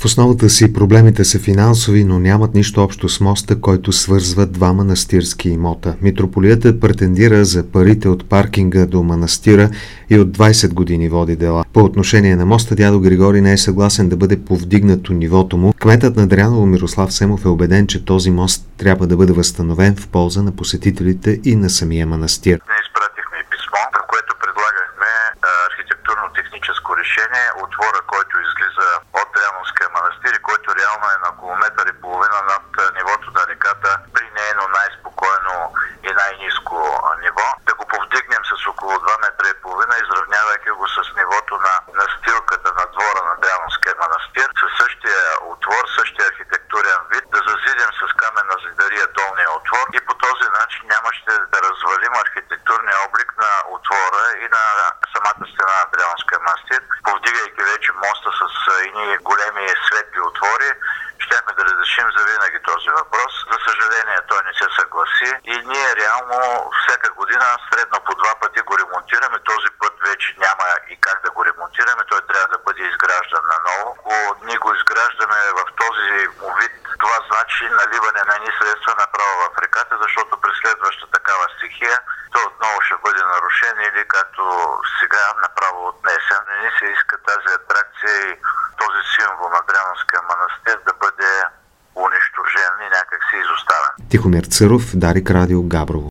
В основата си проблемите са финансови, но нямат нищо общо с моста, който свързва два манастирски имота. Митрополиетът претендира за парите от паркинга до манастира и от 20 години води дела. По отношение на моста, дядо Григорий не е съгласен да бъде повдигнато нивото му. Кметът на Дряново Мирослав Семов е убеден, че този мост трябва да бъде възстановен в полза на посетителите и на самия манастир. Изпратихме писмо, в което предлагахме архитектурно-техническо решение, отвора, който излиза от Дряновския манастир и който реално е на километър и половина над нивото на реката, при нейно най-спокойно и най-ниско ниво, да го повдигнем с около 2 метра и половина, изравнявайки го с нивото на настилката на двора на Дряновския манастир, със същия отвор, същия архитектурен вид, да зазидим с каменна зидария долния отвор и по този начин нямаше да развалим архитектурния облик на отвора и на самата стена на Дряновския манастир, повдигайки вече моста с едни големи светли отвори. Щяхме да разрешим завинаги този въпрос. За съжаление той не се съгласи и ние реално всяка година средно по 2 пъти го ремонтираме. Този път вече няма и как да го ремонтираме. Той трябва да бъде изграждан наново. Ако ние го изграждаме в този му вид, това значи наливане на едни средства направо в реката, защото при следваща такава стихия той отново ще бъде нарушен или както сега направо отнесен. Не ни се иска тази атракция и този символ на Дряновския манастир да бъде унищожен и някак си изоставен. Тихомир Църов, Дарик Радио, Габрово.